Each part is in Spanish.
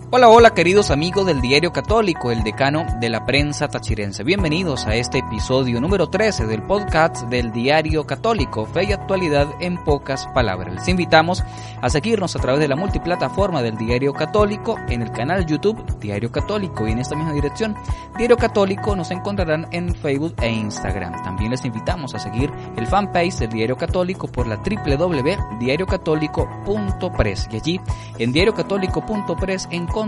Hola, hola queridos amigos del Diario Católico, el decano de la prensa tachirense. Bienvenidos a este episodio número 13 del podcast del Diario Católico, Fe y Actualidad en pocas palabras. Les invitamos a seguirnos a través de la multiplataforma del Diario Católico, en el canal YouTube Diario Católico y en esta misma dirección, Diario Católico, nos encontrarán en Facebook e Instagram. También les invitamos a seguir el fanpage del Diario Católico por la www.diariocatólico.press y allí en diariocatólico.press encontrarán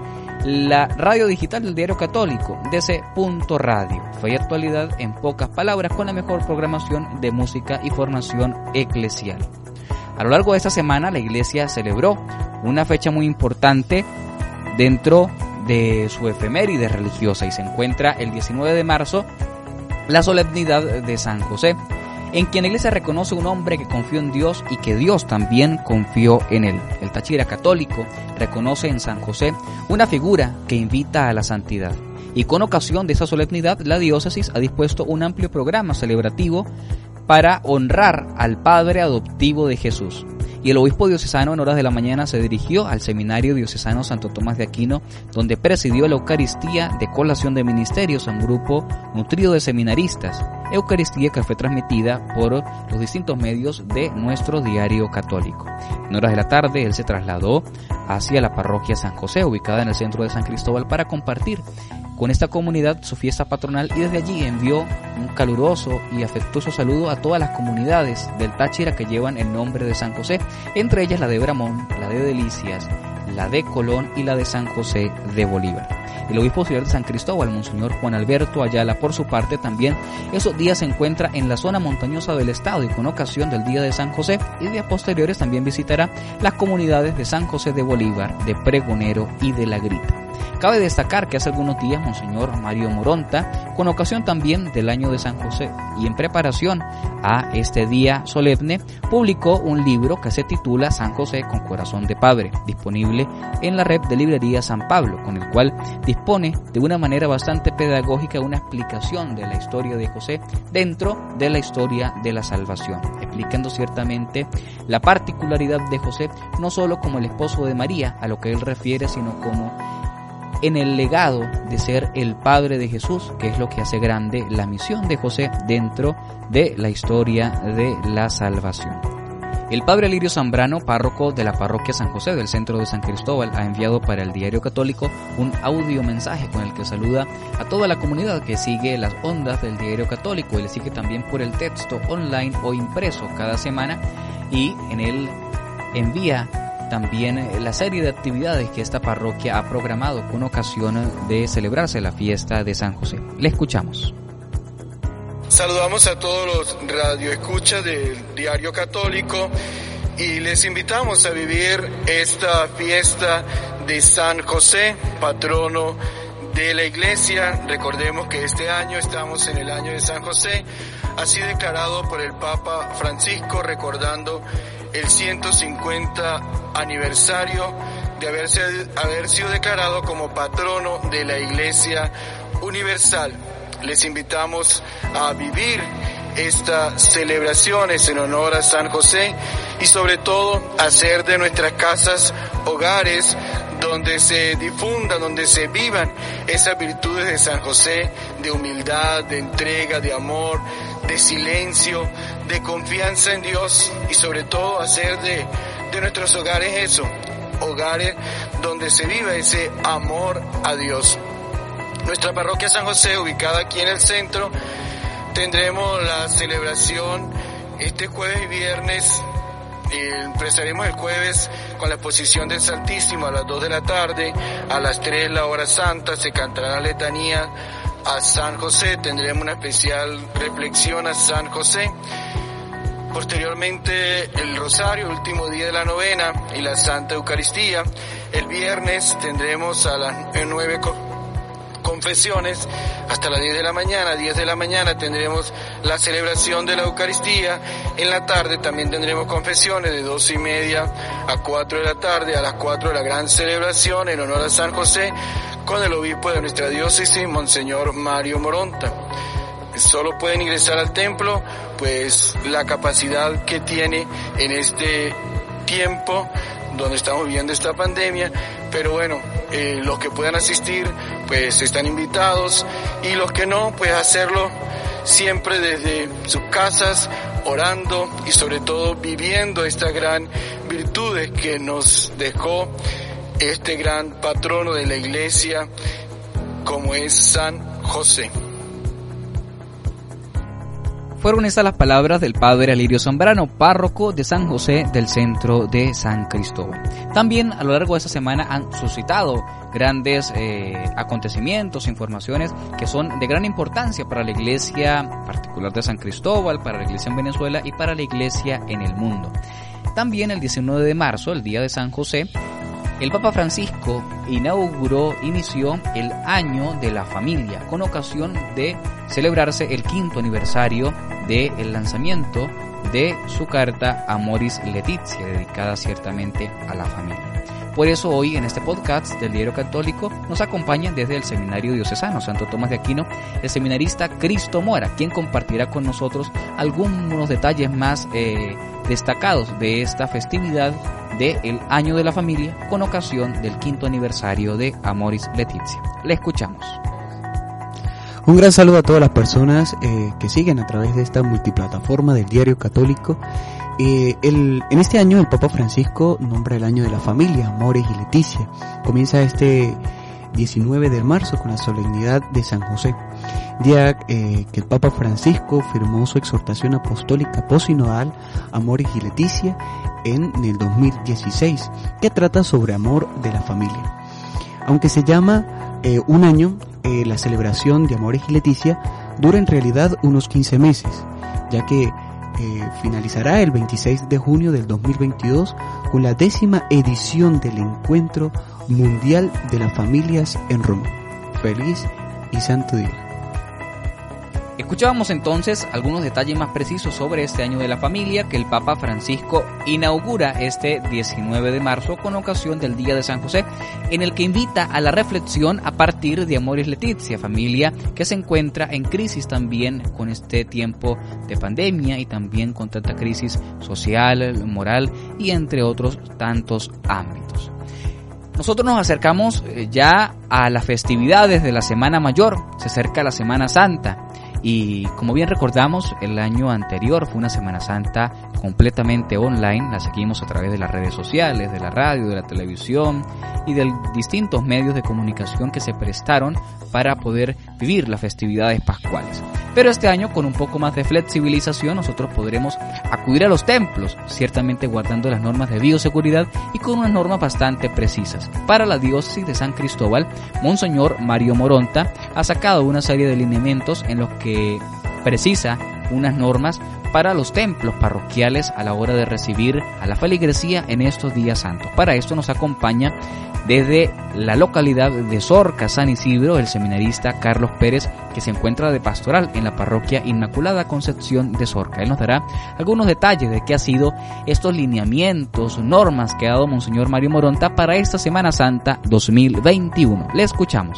la radio digital del Diario Católico, DC.radio, Fe y Actualidad en pocas palabras, con la mejor programación de música y formación eclesial. A lo largo de esta semana la Iglesia celebró una fecha muy importante dentro de su efeméride religiosa y se encuentra el 19 de marzo, la solemnidad de San José, en quien la Iglesia reconoce un hombre que confió en Dios y que Dios también confió en él. El Táchira católico reconoce en San José una figura que invita a la santidad. Y con ocasión de esa solemnidad, la diócesis ha dispuesto un amplio programa celebrativo para honrar al Padre adoptivo de Jesús. Y el obispo diocesano en horas de la mañana se dirigió al Seminario Diocesano Santo Tomás de Aquino, donde presidió la Eucaristía de colación de ministerios a un grupo nutrido de seminaristas, Eucaristía que fue transmitida por los distintos medios de nuestro Diario Católico. En horas de la tarde él se trasladó hacia la parroquia San José, ubicada en el centro de San Cristóbal, para compartir con esta comunidad su fiesta patronal y desde allí envió un caluroso y afectuoso saludo a todas las comunidades del Táchira que llevan el nombre de San José, entre ellas la de Bramón, la de Delicias, la de Colón y la de San José de Bolívar. El obispo auxiliar de San Cristóbal, Monseñor Juan Alberto Ayala, por su parte también esos días se encuentra en la zona montañosa del estado y con ocasión del Día de San José y días posteriores también visitará las comunidades de San José de Bolívar, de Pregonero y de La Grita. Cabe destacar que hace algunos días Monseñor Mario Moronta, con ocasión también del año de San José y en preparación a este día solemne, publicó un libro que se titula San José con corazón de padre, disponible en la red de librería San Pablo, con el cual dispone de una manera bastante pedagógica una explicación de la historia de José dentro de la historia de la salvación, explicando ciertamente la particularidad de José, no solo como el esposo de María, a lo que él refiere, sino como en el legado de ser el padre de Jesús, que es lo que hace grande la misión de José dentro de la historia de la salvación. El padre Lirio Zambrano, párroco de la parroquia San José del centro de San Cristóbal, ha enviado para el Diario Católico un audio mensaje con el que saluda a toda la comunidad que sigue las ondas del Diario Católico y le sigue también por el texto online o impreso cada semana, y en él envía también la serie de actividades que esta parroquia ha programado con ocasión de celebrarse la fiesta de San José. Le escuchamos. Saludamos a todos los radioescuchas del Diario Católico y les invitamos a vivir esta fiesta de San José, patrono de la Iglesia. Recordemos que este año estamos en el año de San José, así declarado por el Papa Francisco, recordando el 150 aniversario de haber sido declarado como patrono de la Iglesia Universal. Les invitamos a vivir estas celebraciones en honor a San José y sobre todo hacer de nuestras casas hogares donde se difundan, donde se vivan esas virtudes de San José, de humildad, de entrega, de amor, de silencio, de confianza en Dios y sobre todo hacer de nuestros hogares eso, hogares donde se viva ese amor a Dios. Nuestra parroquia San José, ubicada aquí en el centro, tendremos la celebración este jueves y viernes. Empezaremos el jueves con la exposición del Santísimo a las 2 de la tarde, a las 3 la hora santa, se cantará la letanía a San José, tendremos una especial reflexión a San José. Posteriormente el rosario, el último día de la novena y la Santa Eucaristía. El viernes tendremos a las 9 confesiones hasta las 10 de la mañana. 10 de la mañana tendremos la celebración de la Eucaristía. En la tarde también tendremos confesiones de 2:30 a 4 de la tarde. A las 4 la gran celebración en honor a San José con el obispo de nuestra diócesis, Monseñor Mario Moronta. Solo pueden ingresar al templo pues la capacidad que tiene en este tiempo donde estamos viviendo esta pandemia, pero bueno, los que puedan asistir, pues están invitados, y los que no, pues hacerlo siempre desde sus casas, orando y sobre todo viviendo estas gran virtudes que nos dejó este gran patrono de la Iglesia, como es San José. Fueron estas las palabras del padre Alirio Zambrano, párroco de San José del centro de San Cristóbal. También a lo largo de esta semana han suscitado grandes acontecimientos, informaciones que son de gran importancia para la iglesia particular de San Cristóbal, para la iglesia en Venezuela y para la iglesia en el mundo. También el 19 de marzo, el día de San José, el Papa Francisco inició el Año de la Familia con ocasión de celebrarse el 5º aniversario del lanzamiento de su carta Amoris Laetitia, dedicada ciertamente a la familia. Por eso hoy en este podcast del Diario Católico nos acompaña desde el Seminario Diocesano Santo Tomás de Aquino el seminarista Cristo Mora, quien compartirá con nosotros algunos detalles más destacados de esta festividad del Año de la Familia con ocasión del 5º aniversario de Amoris Laetitia. Le escuchamos. Un gran saludo a todas las personas que siguen a través de esta multiplataforma del Diario Católico. En este año el Papa Francisco nombra el Año de la Familia, Amoris y Laetitia. Comienza este 19 de marzo con la solemnidad de San José, día que el Papa Francisco firmó su exhortación apostólica posinodal Amoris y Laetitia en el 2016, que trata sobre amor de la familia. Aunque se llama un año, la celebración de Amoris y Laetitia dura en realidad unos 15 meses, ya que finalizará el 26 de junio del 2022 con la 10ª edición del Encuentro Mundial de las Familias en Roma. Feliz y santo día. Escuchábamos entonces algunos detalles más precisos sobre este Año de la Familia que el Papa Francisco inaugura este 19 de marzo con ocasión del Día de San José, en el que invita a la reflexión a partir de Amoris Laetitia, familia que se encuentra en crisis también con este tiempo de pandemia y también con tanta crisis social, moral y entre otros tantos ámbitos. Nosotros nos acercamos ya a las festividades de la Semana Mayor, se acerca la Semana Santa. Y como bien recordamos, el año anterior fue una Semana Santa completamente online, la seguimos a través de las redes sociales, de la radio, de la televisión y de distintos medios de comunicación que se prestaron para poder vivir las festividades pascuales. Pero este año, con un poco más de flexibilización, nosotros podremos acudir a los templos, ciertamente guardando las normas de bioseguridad y con unas normas bastante precisas. Para la diócesis de San Cristóbal, Monseñor Mario Moronta ha sacado una serie de lineamientos en los que precisa unas normas para los templos parroquiales a la hora de recibir a la feligresía en estos días santos. Para esto nos acompaña desde la localidad de Zorca, San Isidro, el seminarista Carlos Pérez, que se encuentra de pastoral en la parroquia Inmaculada Concepción de Zorca. Él nos dará algunos detalles de qué ha sido estos lineamientos, normas que ha dado Monseñor Mario Moronta para esta Semana Santa 2021. Le escuchamos.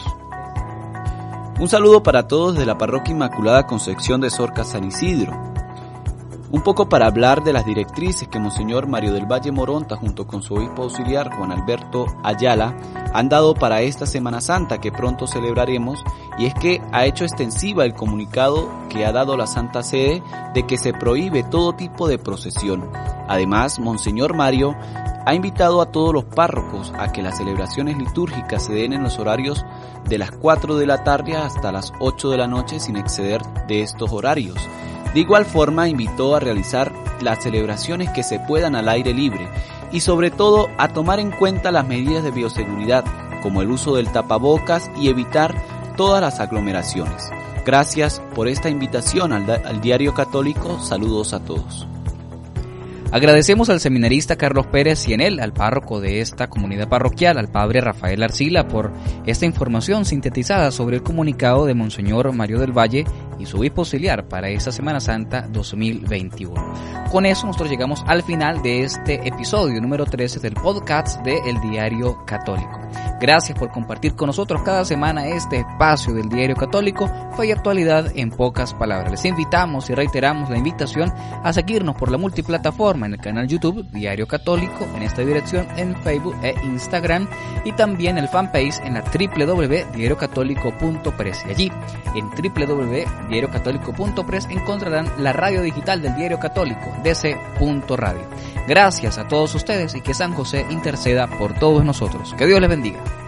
Un saludo para todos de la parroquia Inmaculada Concepción de Zorca, San Isidro. Un poco para hablar de las directrices que Monseñor Mario del Valle Moronta junto con su obispo auxiliar Juan Alberto Ayala han dado para esta Semana Santa que pronto celebraremos, y es que ha hecho extensiva el comunicado que ha dado la Santa Sede de que se prohíbe todo tipo de procesión. Además, Monseñor Mario ha invitado a todos los párrocos a que las celebraciones litúrgicas se den en los horarios de las 4 de la tarde hasta las 8 de la noche sin exceder de estos horarios. De igual forma, invitó a realizar las celebraciones que se puedan al aire libre y sobre todo a tomar en cuenta las medidas de bioseguridad, como el uso del tapabocas y evitar todas las aglomeraciones. Gracias por esta invitación al Diario Católico. Saludos a todos. Agradecemos al seminarista Carlos Pérez y en él al párroco de esta comunidad parroquial, al padre Rafael Arcila, por esta información sintetizada sobre el comunicado de Monseñor Mario del Valle y su obispo auxiliar para esta Semana Santa 2021. Con eso nosotros llegamos al final de este episodio número 13 del podcast de El Diario Católico. Gracias por compartir con nosotros cada semana este espacio del Diario Católico, fe y actualidad en pocas palabras. Les invitamos y reiteramos la invitación a seguirnos por la multiplataforma programa en el canal YouTube Diario Católico, en esta dirección en Facebook e Instagram, y también el fanpage en la www.diariocatólico.press. Y allí, en www.diariocatólico.press, encontrarán la radio digital del Diario Católico, DC.radio. Gracias a todos ustedes y que San José interceda por todos nosotros. Que Dios les bendiga.